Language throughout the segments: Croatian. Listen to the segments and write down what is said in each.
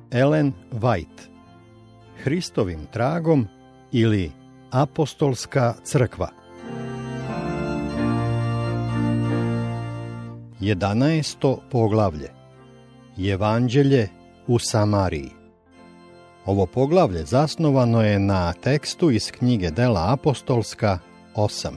Ellen White. Hristovim tragom ili Apostolska crkva. 11. poglavlje. Evanđelje u Samariji. Ovo poglavlje zasnovano je na tekstu iz knjige Dela apostolska 8.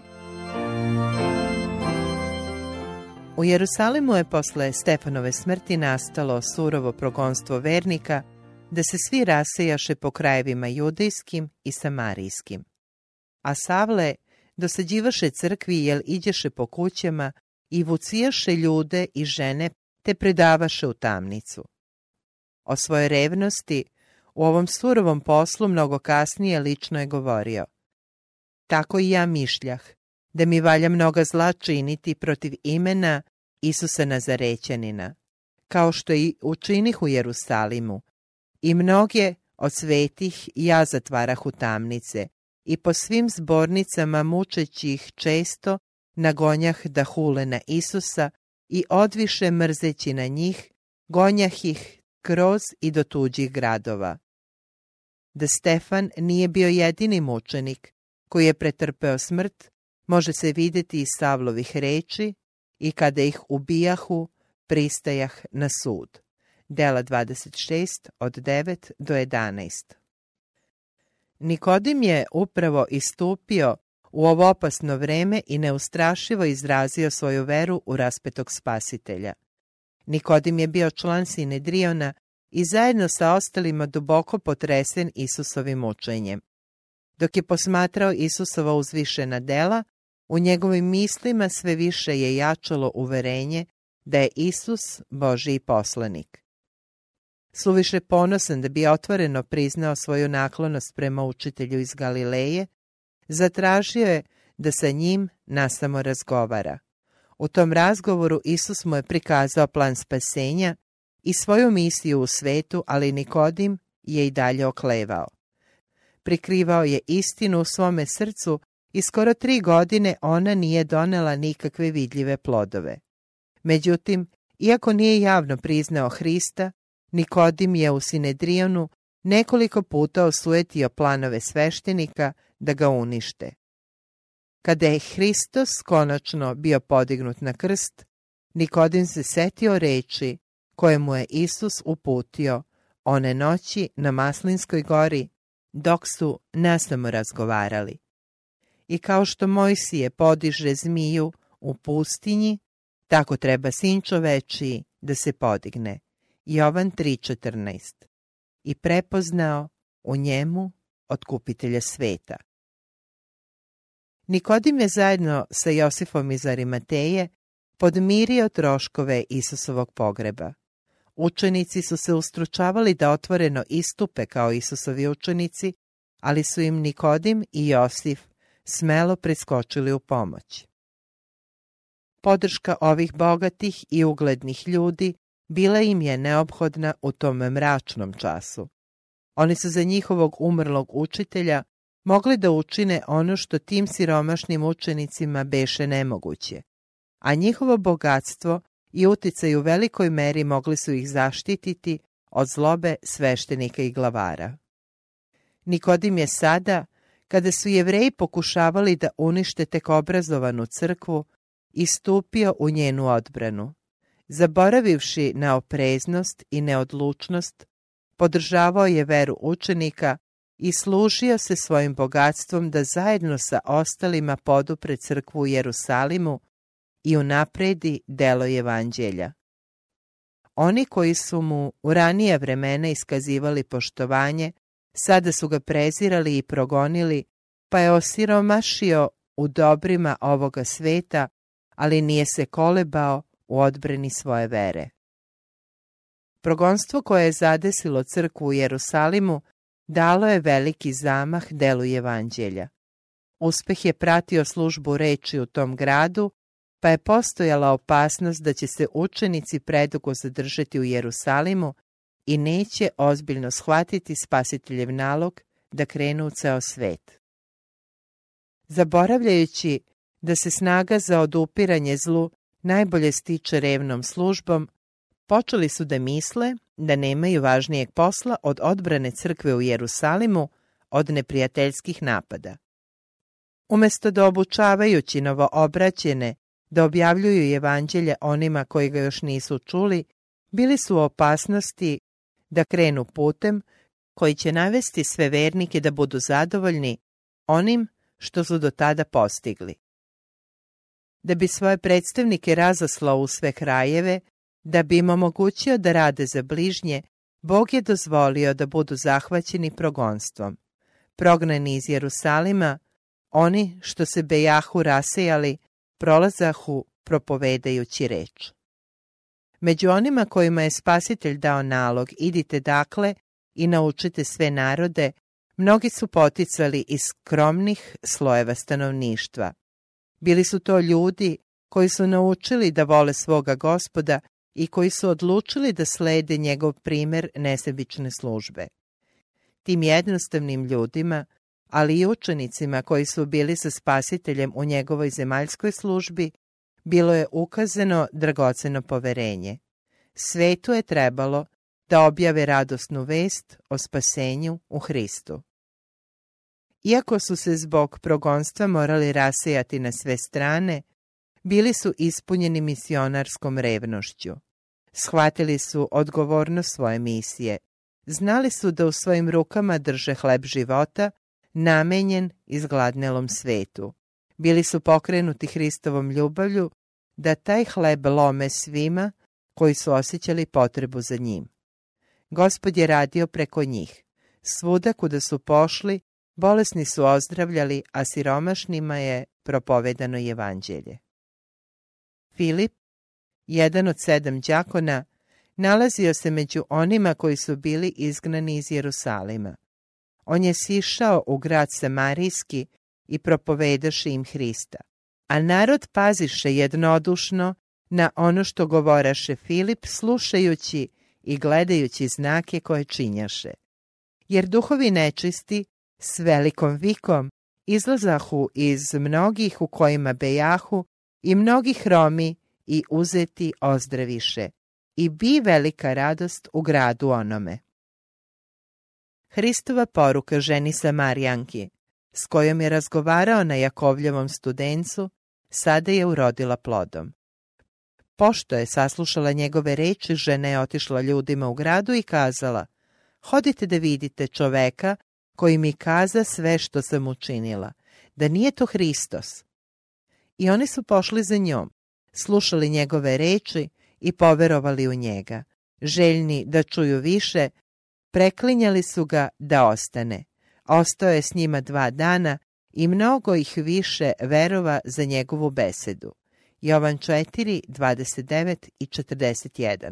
U Jerusalimu je posle Stefanove smrti nastalo surovo progonstvo vernika, da se svi rasejaše po krajevima judejskim i samarijskim. A Savle dosađivaše crkvi, jel iđeše po kućama i vucijaše ljude i žene, te predavaše u tamnicu. O svojoj revnosti u ovom surovom poslu mnogo kasnije lično je govorio: tako i ja mišljah, da mi valja mnoga zla činiti protiv imena Isusa Nazarećanina, kao što i učinih u Jerusalimu, i mnoge od svetih ja zatvarah u tamnice, i po svim zbornicama mučeći ih često nagonjah da hule na Isusa i odviše mrzeći na njih, gonjah ih kroz i do tuđih gradova. Da Stefan nije bio jedini mučenik koji je pretrpeo smrt, može se vidjeti iz Savlovih reči i kada ih ubijahu, pristajah na sud. Dela 26 od 9 do 11. Nikodim je upravo istupio u ovo opasno vreme i neustrašivo izrazio svoju veru u raspetog Spasitelja. Nikodim je bio član Sinedriona i zajedno sa ostalima duboko potresen Isusovim učenjem. Dok je posmatrao Isusova uzvišena dela, u njegovim mislima sve više je jačalo uverenje da je Isus Božji poslanik. Suviše ponosan da bi otvoreno priznao svoju naklonost prema učitelju iz Galileje, zatražio je da sa njim nasamo razgovara. U tom razgovoru Isus mu je prikazao plan spasenja i svoju misiju u svetu, ali Nikodim je i dalje oklevao. Prikrivao je istinu u svome srcu i skoro 3 godine ona nije donela nikakve vidljive plodove. Međutim, iako nije javno priznao Hrista, Nikodim je u Sinedrionu nekoliko puta osujetio planove sveštenika da ga unište. Kada je Hristos konačno bio podignut na krst, Nikodim se setio reči koje mu je Isus uputio one noći na Maslinskoj gori dok su nasamo razgovarali. I kao što Mojsije podiže zmiju u pustinji, tako treba Sin čovečiji da se podigne. Jovan 3,14. I prepoznao u njemu otkupitelja sveta. Nikodim je zajedno sa Josifom iz Arimateje podmirio troškove Isusovog pogreba. Učenici su se ustručavali da otvoreno istupe kao Isusovi učenici, ali su im Nikodim i Josif smelo priskočili u pomoć. Podrška ovih bogatih i uglednih ljudi bila im je neophodna u tom mračnom času. Oni su za njihovog umrlog učitelja mogli da učine ono što tim siromašnim učenicima beše nemoguće, a njihovo bogatstvo i uticaj u velikoj meri mogli su ih zaštititi od zlobe sveštenika i glavara. Nikodim je sada, kada su Jevreji pokušavali da unište tek obrazovanu crkvu, istupio u njenu odbranu. Zaboravivši na opreznost i neodlučnost, podržavao je veru učenika i služio se svojim bogatstvom da zajedno sa ostalima podupre crkvu u Jerusalimu i unapredi delo Evanđelja. Oni koji su mu u ranija vremena iskazivali poštovanje, sada su ga prezirali i progonili, pa je osiromašio u dobrima ovoga sveta, ali nije se kolebao u odbrani svoje vere. Progonstvo koje je zadesilo crkvu u Jerusalimu dalo je veliki zamah delu Evanđelja. Uspeh je pratio službu reči u tom gradu, pa je postojala opasnost da će se učenici predugo zadržati u Jerusalimu i neće ozbiljno shvatiti Spasiteljev nalog da krenu u ceo svet. Zaboravljajući da se snaga za odupiranje zlu najbolje stiče revnom službom, počeli su da misle da nemaju važnijeg posla od odbrane crkve u Jerusalimu od neprijateljskih napada. Umesto da obučavajući novoobraćene da objavljuju evanđelje onima koji ga još nisu čuli, bili su u opasnosti da krenu putem koji će navesti sve vernike da budu zadovoljni onim što su do tada postigli. Da bi svoje predstavnike razaslao u sve krajeve, da bi im omogućio da rade za bližnje, Bog je dozvolio da budu zahvaćeni progonstvom. Prognani iz Jerusalima, oni što se bejahu rasejali, prolazahu propovedajući reč. Među onima kojima je Spasitelj dao nalog, idite dakle i naučite sve narode, mnogi su poticali iz skromnih slojeva stanovništva. Bili su to ljudi koji su naučili da vole svoga Gospoda i koji su odlučili da slede njegov primer nesebične službe. Tim jednostavnim ljudima, ali i učenicima koji su bili sa Spasiteljem u njegovoj zemaljskoj službi, bilo je ukazano dragoceno poverenje. Svetu je trebalo da objave radosnu vest o spasenju u Hristu. Iako su se zbog progonstva morali rasejati na sve strane, bili su ispunjeni misionarskom revnošću. Shvatili su odgovornost svoje misije. Znali su da u svojim rukama drže hleb života, namenjen izgladnelom svetu. Bili su pokrenuti Hristovom ljubavlju da taj hleb lome svima koji su osjećali potrebu za njim. Gospod je radio preko njih. Svuda kuda su pošli, bolesni su ozdravljali, a siromašnima je propovedano evanđelje. Filip, jedan od 7 đakona, nalazio se među onima koji su bili izgnani iz Jerusalima. On je sišao u grad Samarijski i propovedaše im Hrista. A narod paziše jednodušno na ono što govoraše Filip, slušajući i gledajući znake koje činjaše. Jer duhovi nečisti s velikom vikom izlazahu iz mnogih u kojima bejahu i mnogi hromi i uzeti ozdraviše. I bi velika radost u gradu onome. Hristova poruka ženi Samarijanki, s kojom je razgovarao na Jakovljevom studencu, sada je urodila plodom. Pošto je saslušala njegove reči, žena je otišla ljudima u gradu i kazala: hodite da vidite čoveka koji mi kaza sve što sam učinila, da nije to Hristos. I oni su pošli za njom, slušali njegove reči i poverovali u njega. Željni da čuju više, preklinjali su ga da ostane. Ostao je s njima 2 dana i mnogo ih više verova za njegovu besedu. Jovan 4, 29 i 41.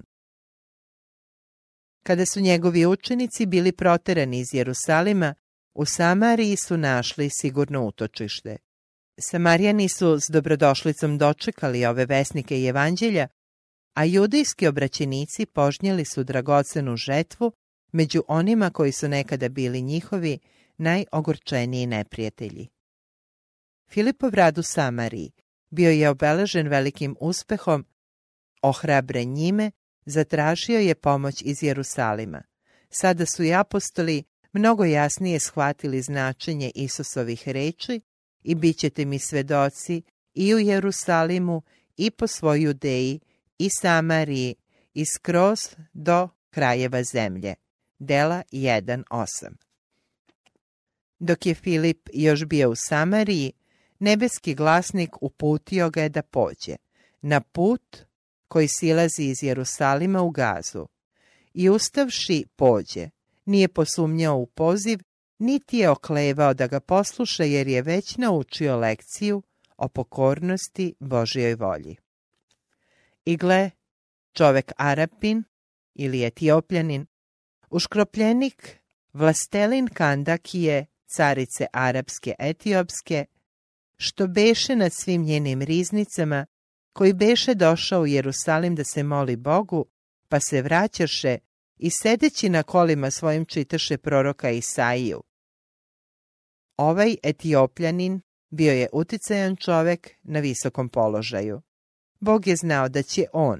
Kada su njegovi učenici bili proterani iz Jerusalima, u Samariji su našli sigurno utočište. Samarijani su s dobrodošlicom dočekali ove vesnike i evanđelja, a judejski obraćenici požnjeli su dragocenu žetvu među onima koji su nekada bili njihovi najogorčeniji neprijatelji. Filipov rad u Samariji bio je obeležen velikim uspehom, ohrabren njime, zatražio je pomoć iz Jerusalima. Sada su i apostoli mnogo jasnije shvatili značenje Isusovih reči i bit ćete mi svedoci i u Jerusalimu i po svoj Judeji i Samariji i skroz do krajeva zemlje. Dela 1.8. Dok je Filip još bio u Samariji, nebeski glasnik uputio ga je da pođe na put koji silazi iz Jerusalima u Gazu. I ustavši pođe, nije posumnjao u poziv, niti je oklevao da ga posluša, jer je već naučio lekciju o pokornosti Božjoj volji. I gle, čovek Arapin ili Etiopljanin, uškropljenik vlastelin Kandakije, carice arapske etiopske, što beše nad svim njenim riznicama, koji beše došao u Jerusalim da se moli Bogu, pa se vraćaše i sedeći na kolima svojim čitaše proroka Isaiju. Ovaj Etiopljanin bio je uticajan čovek na visokom položaju. Bog je znao da će on,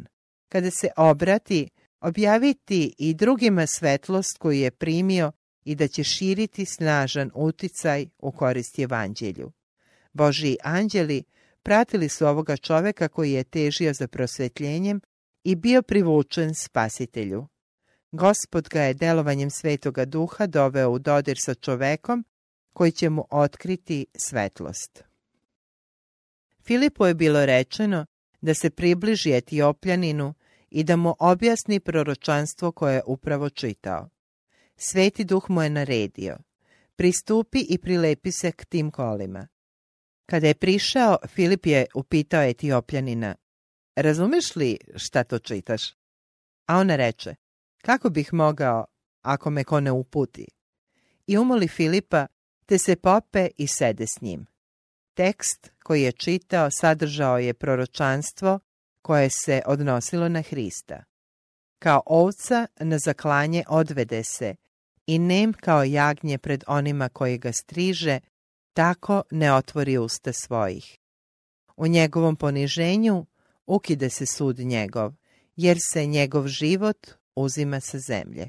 kada se obrati, objaviti i drugima svetlost koju je primio i da će širiti snažan uticaj u korist evanđelju. Božji anđeli pratili su ovoga čoveka koji je težio za prosvetljenjem i bio privučen Spasitelju. Gospod ga je delovanjem Svetoga Duha doveo u dodir sa čovekom koji će mu otkriti svetlost. Filipu je bilo rečeno da se približi Etiopljaninu i da mu objasni proročanstvo koje je upravo čitao. Sveti Duh mu je naredio: pristupi i prilepi se k tim kolima. Kada je prišao, Filip je upitao Etiopljanina: razumeš li šta to čitaš? A ona reče: kako bih mogao ako me ko ne uputi? I umoli Filipa, te se pope i sede s njim. Tekst koji je čitao sadržao je proročanstvo koje se odnosilo na Hrista. Kao ovca na zaklanje odvede se i nem kao jagnje pred onima koji ga striže, tako ne otvori usta svojih. U njegovom poniženju ukide se sud njegov, jer se njegov život uzima sa zemlje.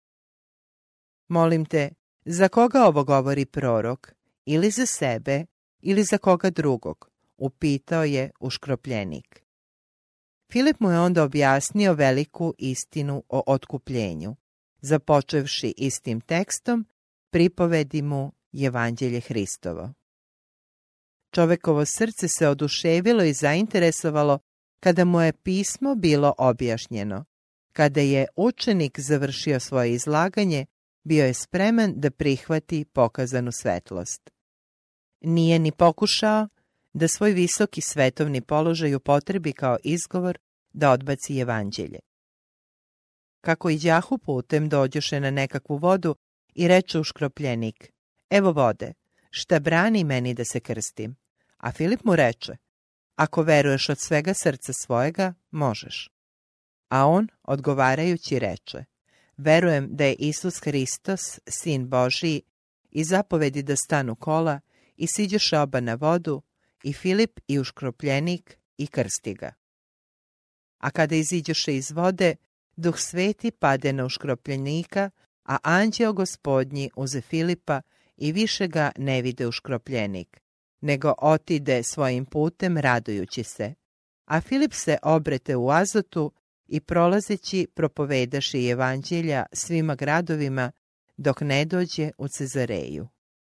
Molim te, za koga ovo govori prorok, ili za sebe, ili za koga drugog? Upitao je uškropljenik. Filip mu je onda objasnio veliku istinu o otkupljenju, započevši istim tekstom, pripovedi mu Evanđelje Hristovo. Čovekovo srce se oduševilo i zainteresovalo kada mu je pismo bilo objašnjeno. Kada je učenik završio svoje izlaganje, bio je spreman da prihvati pokazanu svetlost. Nije ni pokušao da svoj visoki svetovni položaj upotrebi kao izgovor da odbaci evanđelje. Kako iđahu putem, dođoše na nekakvu vodu i reče uškropljenik: evo vode, šta brani meni da se krstim? A Filip mu reče: ako veruješ od svega srca svojega, možeš. A on, odgovarajući, reče: verujem da je Isus Hristos, Sin Božiji, i zapovedi da stanu kola, i siđoše oba na vodu, i Filip i uškropljenik, i krsti ga. A kada iziđoše iz vode, Duh Sveti pade na uškropljenika, a anđeo Gospodnji uze Filipa i više ga ne vide uškropljenik, nego otide svojim putem radujući se. A Filip se obrete u Azotu i prolazeći propovedaše evanđelja svima gradovima dok ne dođe u Cezareju.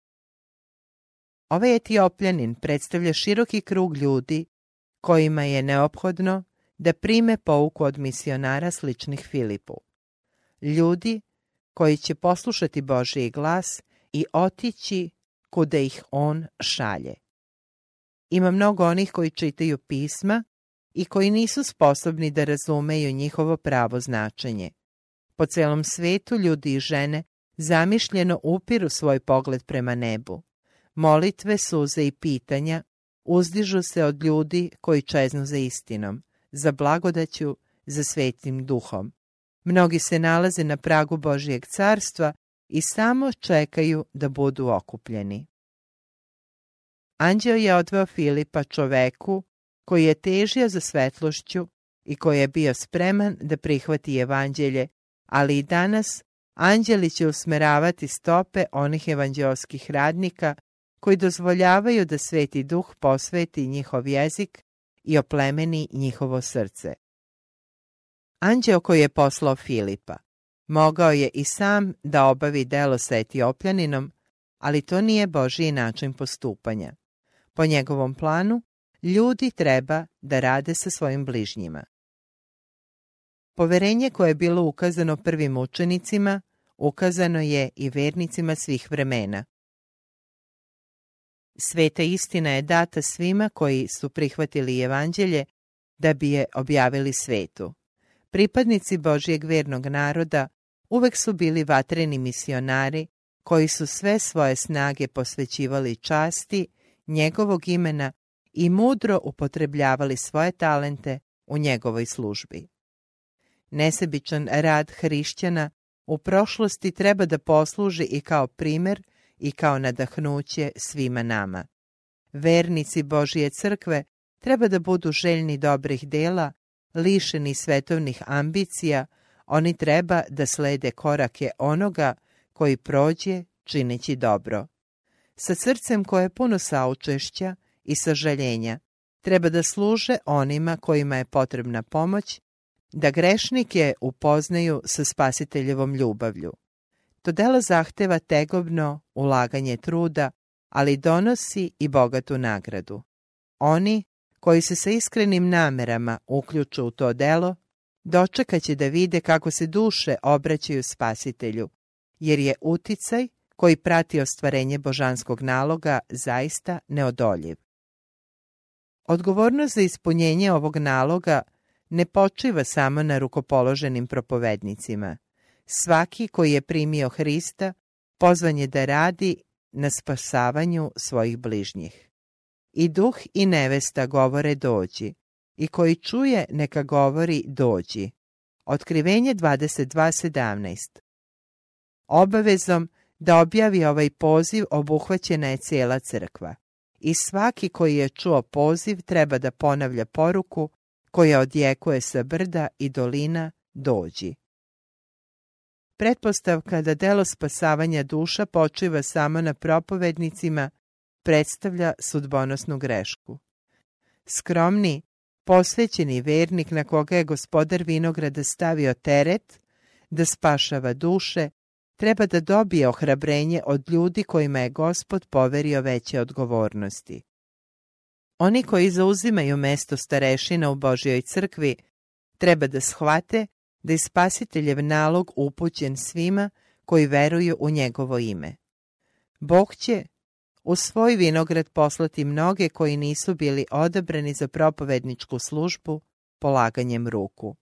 Ovaj Etiopljanin predstavlja široki krug ljudi kojima je neophodno da prime pouku od misionara sličnih Filipu. Ljudi koji će poslušati Božji glas i otići kuda ih on šalje. Ima mnogo onih koji čitaju pisma i koji nisu sposobni da razumeju njihovo pravo značenje. Po celom svetu ljudi i žene zamišljeno upiru svoj pogled prema nebu. Molitve, suze i pitanja uzdižu se od ljudi koji čeznu za istinom, za blagodaću, za Svetim Duhom. Mnogi se nalaze na pragu Božjeg carstva i samo čekaju da budu okupljeni. Anđeo je odveo Filipa čoveku koji je težio za svetlošću i koji je bio spreman da prihvati evanđelje, ali i danas anđeli će usmeravati stope onih evanđelskih radnika koji dozvoljavaju da Sveti Duh posveti njihov jezik i oplemeni njihovo srce. Anđeo koji je poslao Filipa mogao je i sam da obavi delo sa Etiopljaninom, ali to nije Božji način postupanja. Po njegovom planu, ljudi treba da rade sa svojim bližnjima. Poverenje koje je bilo ukazano prvim učenicima, ukazano je i vernicima svih vremena. Sveta istina je data svima koji su prihvatili evanđelje da bi je objavili svetu. Pripadnici Božjeg vernog naroda uvek su bili vatreni misionari koji su sve svoje snage posvećivali časti njegovog imena i mudro upotrebljavali svoje talente u njegovoj službi. Nesebičan rad hrišćana u prošlosti treba da posluži i kao primer i kao nadahnuće svima nama. Vernici Božje crkve treba da budu željni dobrih dela, lišeni svetovnih ambicija, oni treba da slede korake onoga koji prođe čineći dobro. Sa srcem koje je puno saučešća i sažaljenja treba da služe onima kojima je potrebna pomoć, da grešnike upoznaju sa Spasiteljevom ljubavlju. To delo zahteva tegobno ulaganje truda, ali donosi i bogatu nagradu. Oni koji se sa iskrenim namerama uključu u to delo, dočekaće da vide kako se duše obraćaju Spasitelju, jer je uticaj koji prati ostvarenje božanskog naloga zaista neodoljiv. Odgovornost za ispunjenje ovog naloga ne počiva samo na rukopoloženim propovednicima. Svaki koji je primio Hrista pozvan je da radi na spasavanju svojih bližnjih. I duh i nevesta govore dođi, i koji čuje neka govori dođi. Otkrivenje 22:17. Obavezom da objavi ovaj poziv obuhvaćena je cijela crkva. I svaki koji je čuo poziv treba da ponavlja poruku koja odjekuje sa brda i dolina dođi. Pretpostavka da delo spasavanja duša počiva samo na propovednicima predstavlja sudbonosnu grešku. Skromni, posvećeni vernik na koga je gospodar vinograda stavio teret da spašava duše, treba da dobije ohrabrenje od ljudi kojima je Gospod poverio veće odgovornosti. Oni koji zauzimaju mesto starešina u Božjoj crkvi treba da shvate da je Spasiteljev nalog upućen svima koji veruju u njegovo ime. Bog će u svoj vinograd poslati mnoge koji nisu bili odabrani za propovedničku službu polaganjem ruku.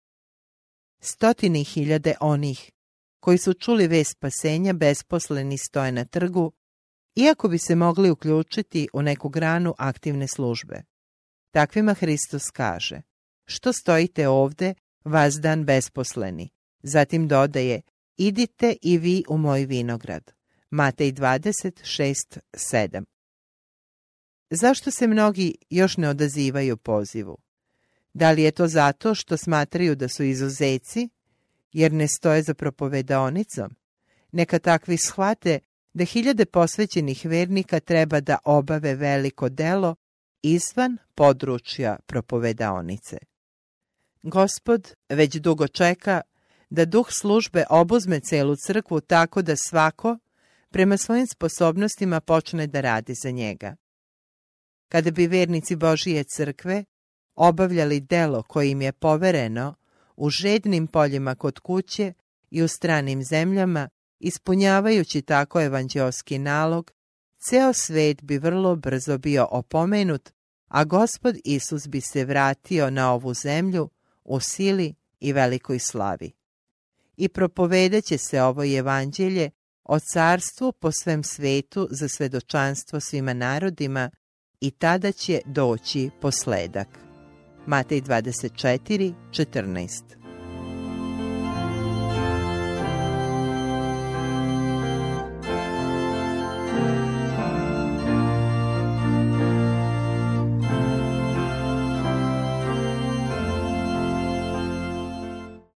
100.000 onih koji su čuli vest spasenja besposleni stoje na trgu, iako bi se mogli uključiti u neku granu aktivne službe. Takvima Hristos kaže: što stojite ovde, vas dan besposleni? Zatim dodaje: idite i vi u moj vinograd. Matej 26:7. Zašto se mnogi još ne odazivaju pozivu? Da li je to zato što smatraju da su izuzeci, jer ne stoje za propovedaonicom? Neka takvi shvate da 1000 posvećenih vernika treba da obave veliko delo izvan područja propovedaonice. Gospod već dugo čeka da duh službe obuzme celu crkvu tako da svako prema svojim sposobnostima počne da radi za njega. Kada bi vernici Božije crkve obavljali delo koje im je povereno u žednim poljima kod kuće i u stranim zemljama, ispunjavajući tako evanđeoski nalog, ceo svet bi vrlo brzo bio opomenut, a Gospod Isus bi se vratio na ovu zemlju u sili i velikoj slavi. I propovedaće se ovo evanđelje o carstvu po svem svetu za svedočanstvo svima narodima i tada će doći posledak. Matej 24:14.